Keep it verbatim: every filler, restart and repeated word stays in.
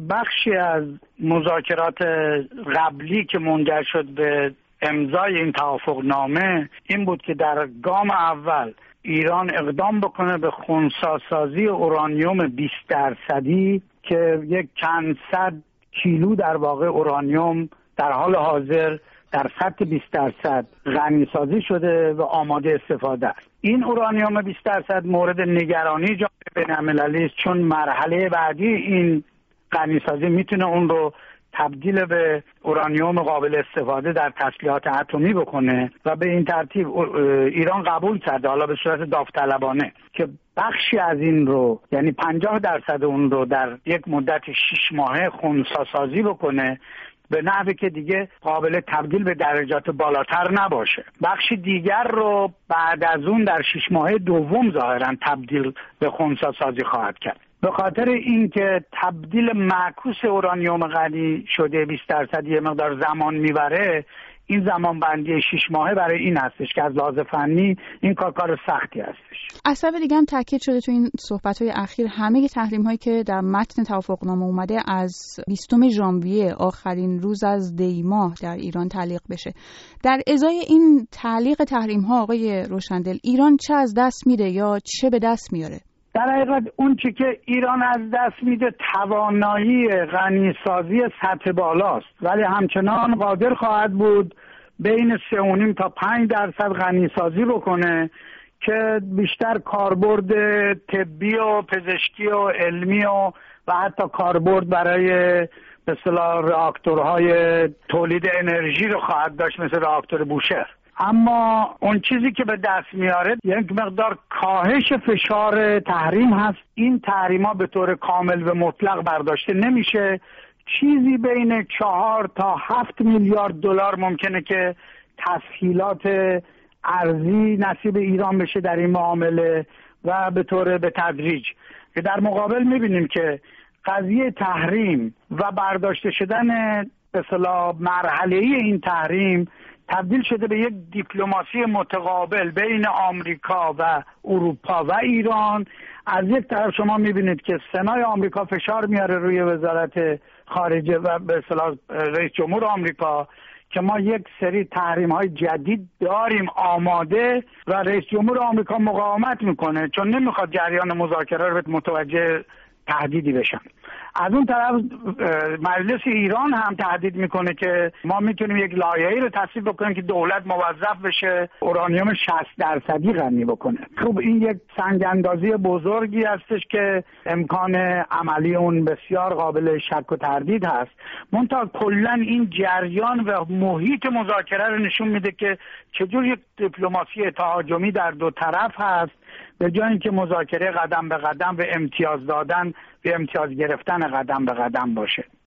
بخشی از مذاکرات قبلی که منجر شد به امضای این توافقنامه این بود که در گام اول ایران اقدام بکنه به خنثی‌سازی اورانیوم بیست درصدی که یک چند صد کیلو در واقع اورانیوم در حال حاضر در سطح بیست درصد غنی سازی شده و آماده استفاده است. این اورانیوم بیست درصد مورد نگرانی جامعه بین‌المللی است، چون مرحله بعدی این غنی سازی میتونه اون رو تبدیل به اورانیوم قابل استفاده در تسلیحات اتمی بکنه و به این ترتیب ایران قبول کرده، حالا به صورت داوطلبانه، که بخشی از این رو یعنی پنجاه درصد اون رو در یک مدت شش ماهه خنثی‌سازی بکنه به نحوی که دیگه قابل تبدیل به درجات بالاتر نباشه. بخش دیگر رو بعد از اون در شش ماهه دوم ظاهرا تبدیل به خنثی‌سازی خواهد کرد. به خاطر اینکه تبدیل معکوس اورانیوم غنی شده بیست درصد یه مقدار زمان میبره، این زمان بندی شش ماهه برای این هستش که از لحاظ فنی این کار کار سختی هستش. از طرف دیگه هم تاکید شده تو این صحبت‌های اخیر همه تحریم هایی که در متن توافقنامه اومده از بیستم ژانویه آخرین روز از دی ماه در ایران تعلیق بشه. در ازای این تعلیق تحریم ها آقای روشندل، ایران چه از دست میده یا چه به دست میاره؟ در حقیقت اون چی که ایران از دست میده توانایی غنیسازی سطح بالاست، ولی همچنان قادر خواهد بود بین سه و نیم تا پنج درصد غنیسازی بکنه که بیشتر کاربرد طبی و پزشکی و علمی و و حتی کاربرد برای به اصطلاح راکتورهای تولید انرژی رو خواهد داشت، مثل راکتور بوشهر. اما اون چیزی که به دست میاره یک مقدار کاهش فشار تحریم هست. این تحریم ها به طور کامل و مطلق برداشته نمیشه. چیزی بین چهار تا هفت میلیارد دلار ممکنه که تسهیلات ارزی نصیب ایران بشه در این معامله و به طور به تدریج. در مقابل میبینیم که قضیه تحریم و برداشته شدن به اصطلاح مرحله‌ای این تحریم تبدیل شده به یک دیپلماسی متقابل بین آمریکا و اروپا و ایران. از یک طرف شما میبینید که سنای آمریکا فشار میاره روی وزارت خارجه و به اصطلاح رئیس جمهور آمریکا که ما یک سری تحریم های جدید داریم آماده و رئیس جمهور آمریکا مقاومت میکنه چون نمیخواد جریان مذاکره رو متوجه تهدیدی بشن. از اون طرف مجلس ایران هم تهدید میکنه که ما میتونیم یک لایحه‌ای رو تصویب بکنیم که دولت موظف بشه اورانیوم شصت درصدی غنی بکنه. خب این یک سنگ اندازی بزرگی هستش که امکان عملی اون بسیار قابل شک و تردید هست. منتها کلا این جریان و محیط مذاکره رو نشون میده که چجور یک دیپلماسی تهاجمی در دو طرف هست، به جای اینکه مذاکره قدم به قدم به امتیاز دادن به امتیاز گرفتن قدم به قدم باشه.